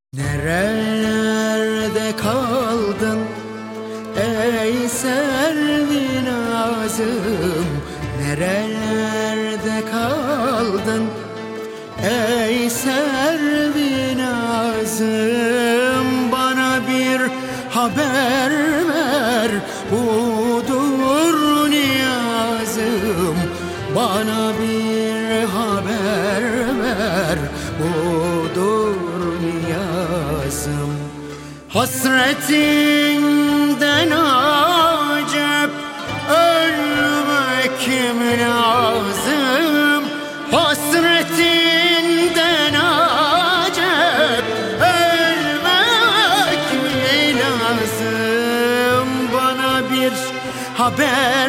Nerelerde kaldın ey servi nazım? Nerelerde kaldın ey servi nazım? Bana bir haber ver, budur niyazım. Bana bir haber ver, budur niyazım. Hasretinden acep ölmek mi lazım? Hasretinden acep ölmek mi lazım? Bana bir haber